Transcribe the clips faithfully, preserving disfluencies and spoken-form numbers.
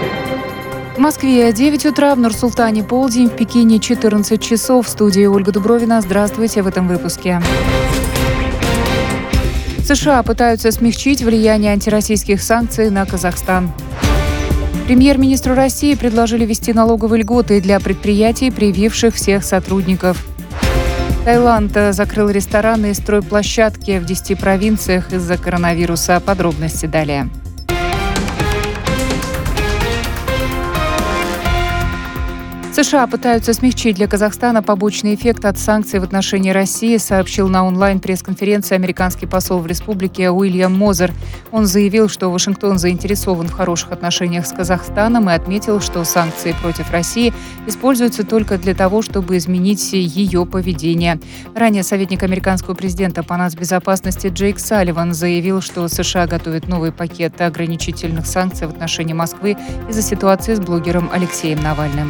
В Москве девять утра, в Нур-Султане полдень, в Пекине четырнадцать часов. В студии Ольга Дубровина. Здравствуйте в этом выпуске. США пытаются смягчить влияние антироссийских санкций на Казахстан. Премьер-министру России предложили ввести налоговые льготы для предприятий, прививших всех сотрудников. Таиланд закрыл рестораны и стройплощадки в десяти провинциях из-за коронавируса. Подробности далее. США пытаются смягчить для Казахстана побочный эффект от санкций в отношении России, сообщил на онлайн-пресс-конференции американский посол в республике Уильям Мозер. Он заявил, что Вашингтон заинтересован в хороших отношениях с Казахстаном и отметил, что санкции против России используются только для того, чтобы изменить ее поведение. Ранее советник американского президента по нацбезопасности Джейк Салливан заявил, что США готовят новый пакет ограничительных санкций в отношении Москвы из-за ситуации с блогером Алексеем Навальным.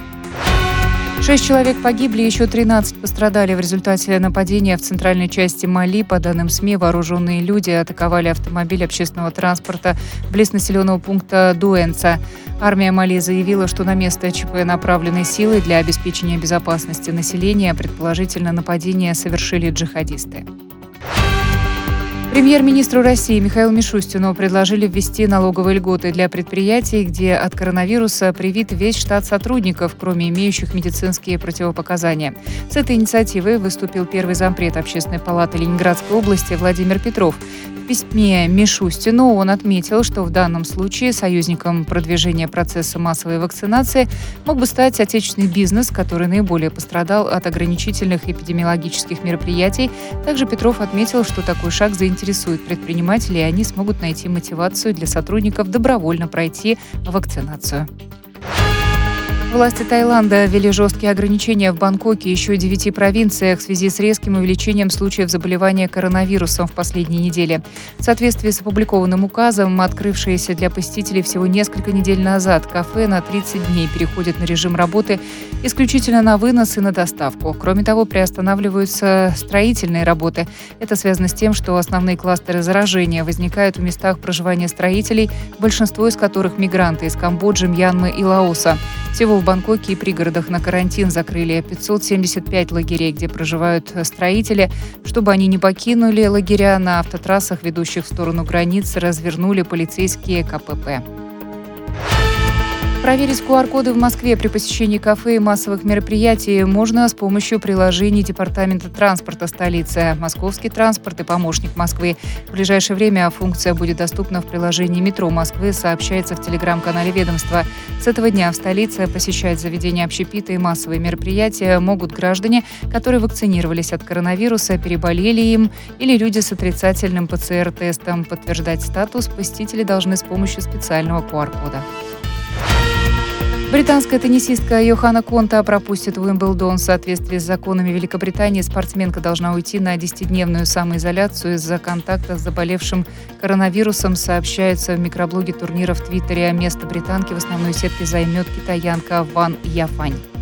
Шесть человек погибли, еще тринадцать пострадали в результате нападения в центральной части Мали. По данным СМИ, вооруженные люди атаковали автомобиль общественного транспорта близ населенного пункта Дуэнца. Армия Мали заявила, что на место ЧП направлены силы для обеспечения безопасности населения. Предположительно, нападение совершили джихадисты. Премьер-министру России Михаилу Мишустину предложили ввести налоговые льготы для предприятий, где от коронавируса привит весь штат сотрудников, кроме имеющих медицинские противопоказания. С этой инициативой выступил первый зампред Общественной палаты Ленинградской области Владимир Петров. В письме Мишустину он отметил, что в данном случае союзником продвижения процесса массовой вакцинации мог бы стать отечественный бизнес, который наиболее пострадал от ограничительных эпидемиологических мероприятий. Также Петров отметил, что такой шаг заинтересует предпринимателей, и они смогут найти мотивацию для сотрудников добровольно пройти вакцинацию. Власти Таиланда ввели жесткие ограничения в Бангкоке и еще девяти провинциях в связи с резким увеличением случаев заболевания коронавирусом в последние недели. В соответствии с опубликованным указом, открывшиеся для посетителей всего несколько недель назад кафе на тридцать дней переходят на режим работы исключительно на вынос и на доставку. Кроме того, приостанавливаются строительные работы. Это связано с тем, что основные кластеры заражения возникают в местах проживания строителей, большинство из которых мигранты из Камбоджи, Мьянмы и Лаоса. Всего в Бангкоке и пригородах на карантин закрыли пятьсот семьдесят пять лагерей, где проживают строители. Чтобы они не покинули лагеря, на автотрассах, ведущих в сторону границ, развернули полицейские ка пэ пэ. Проверить ку ар коды в Москве при посещении кафе и массовых мероприятий можно с помощью приложений Департамента транспорта столицы. Московский транспорт и помощник Москвы. В ближайшее время функция будет доступна в приложении метро Москвы, сообщается в телеграм-канале ведомства. С этого дня в столице посещать заведения общепита и массовые мероприятия могут граждане, которые вакцинировались от коронавируса, переболели им, или люди с отрицательным пэ цэ эр тестом. Подтверждать статус посетители должны с помощью специального ку ар кода. Британская теннисистка Йоханна Конта пропустит Уимблдон. В соответствии с законами Великобритании спортсменка должна уйти на десятидневную самоизоляцию из-за контакта с заболевшим коронавирусом, сообщается в микроблоге турнира в Твиттере. Место британки в основной сетке займет китаянка Ван Яфань.